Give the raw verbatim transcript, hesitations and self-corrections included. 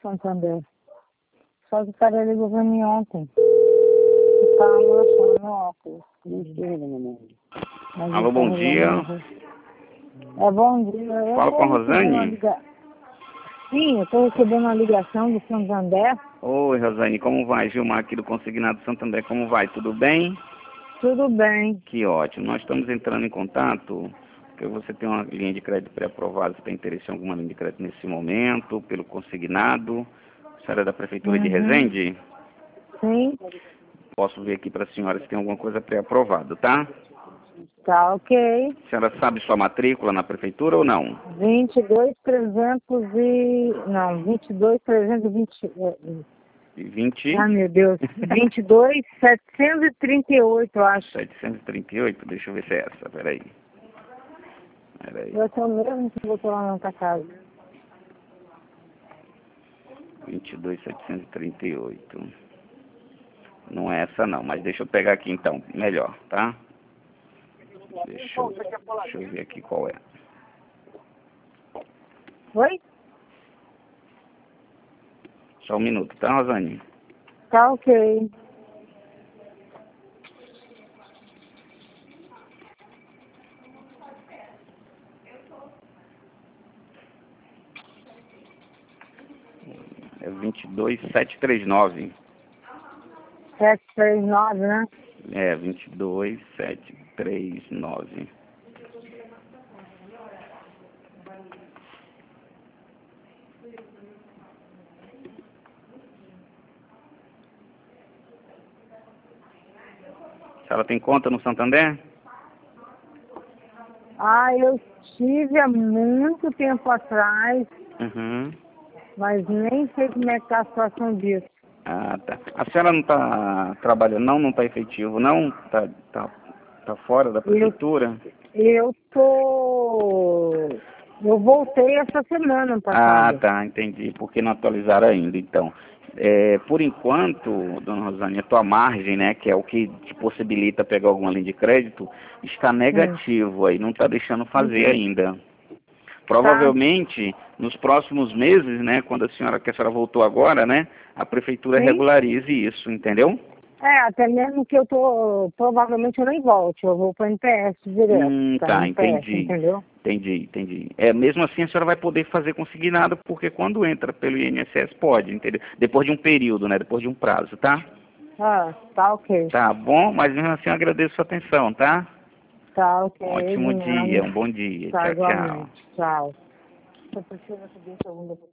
Santander. Só que o cara ligou pra mim ontem. Eu tava lançando no óculos. Mas Alô, ele bom tá dia. resolvendo. É bom dia. Eu Fala tô com a recebendo uma Rosane? liga- Sim, eu tô recebendo uma ligação do Santander. Oi, Rosane, como vai? Gilmar aqui do Consignado Santander, como vai? Tudo bem? Tudo bem. Que ótimo. Nós estamos entrando em contato porque você tem uma linha de crédito pré-aprovada, você tem interesse em alguma linha de crédito nesse momento, pelo consignado. A senhora é da Prefeitura de Uhum. Resende? Sim, Posso ver aqui para a senhora se tem alguma coisa pré-aprovada, tá? tá ok. A senhora sabe sua matrícula na Prefeitura ou não? vinte e dois, trezentos e... Não, vinte e dois, trezentos e vinte... E vinte, Ah, meu Deus. vinte e dois, setecentos e trinta e oito, eu acho. setecentos e trinta e oito, deixa eu ver se é essa, peraí. Peraí. Eu sou o mesmo que botou lá na outra casa. vinte e dois, setecentos e trinta e oito. Não é essa não, mas deixa eu pegar aqui então, melhor, tá? Deixa eu, deixa eu ver aqui qual é. Oi? Só um minuto, tá, Rosane? Tá ok. É vinte e dois, setecentos e trinta e nove. sete três nove, né? É, vinte e dois, setecentos e trinta e nove. A senhora tem conta no Santander? Ah, eu tive há muito tempo atrás, Uhum. mas nem sei como é que tá a situação disso. Ah, tá. A senhora não está trabalhando, não? Não está efetivo, não? Tá, tá, tá fora da Eu, prefeitura? eu tô... Eu voltei essa semana Ah, passada. tá, entendi. Porque não atualizaram ainda, então. É, por enquanto, dona Rosane, a tua margem, né, que é o que te possibilita pegar alguma linha de crédito, está Hum. negativo aí, não está deixando fazer Uhum. ainda. Tá? Provavelmente, nos próximos meses, né, quando a senhora, que a senhora voltou agora, né, a prefeitura Sim? regularize isso, entendeu? É, até mesmo que eu tô... Provavelmente eu nem volte, eu vou para N P S direto. Hum, Tá, tá, N P S, entendi. entendeu? Entendi, entendi. É, mesmo assim a senhora vai poder fazer consignado, porque quando entra pelo I N S S pode, entendeu? Depois de um período, né? Depois de um prazo, tá? Ah, tá ok. Tá bom, mas mesmo assim eu agradeço a sua atenção, tá? Tá ok, Um ótimo de dia, nada. um bom dia. Tá Tchau, tchau. igualmente. Tchau. Eu preciso subir a segunda